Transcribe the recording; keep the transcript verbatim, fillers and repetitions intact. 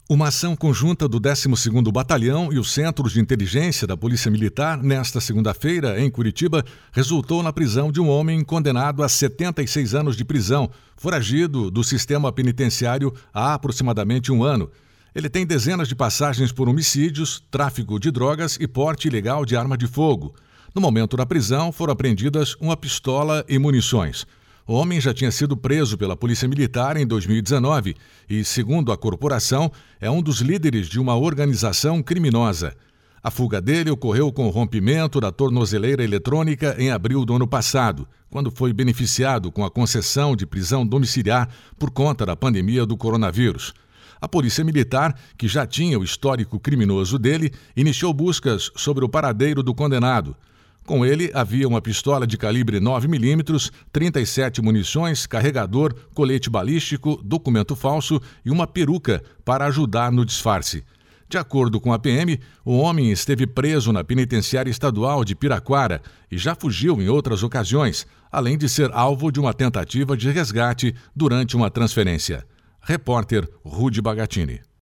Uma ação conjunta do décimo segundo Batalhão e os Centros de Inteligência da Polícia Militar, nesta segunda-feira, em Curitiba, resultou na prisão de um homem condenado a setenta e seis anos de prisão, foragido do sistema penitenciário há aproximadamente um ano. Ele tem dezenas de passagens por homicídios, tráfico de drogas e porte ilegal de arma de fogo. No momento da prisão, foram apreendidas uma pistola e munições. O homem já tinha sido preso pela Polícia Militar em dois mil e dezenove e, segundo a corporação, é um dos líderes de uma organização criminosa. A fuga dele ocorreu com o rompimento da tornozeleira eletrônica em abril do ano passado, quando foi beneficiado com a concessão de prisão domiciliar por conta da pandemia do coronavírus. A Polícia Militar, que já tinha o histórico criminoso dele, iniciou buscas sobre o paradeiro do condenado. Com ele, havia uma pistola de calibre nove milímetros, trinta e sete munições, carregador, colete balístico, documento falso e uma peruca para ajudar no disfarce. De acordo com a P M, o homem esteve preso na penitenciária estadual de Piraquara e já fugiu em outras ocasiões, além de ser alvo de uma tentativa de resgate durante uma transferência. Repórter Rudy Bagatini.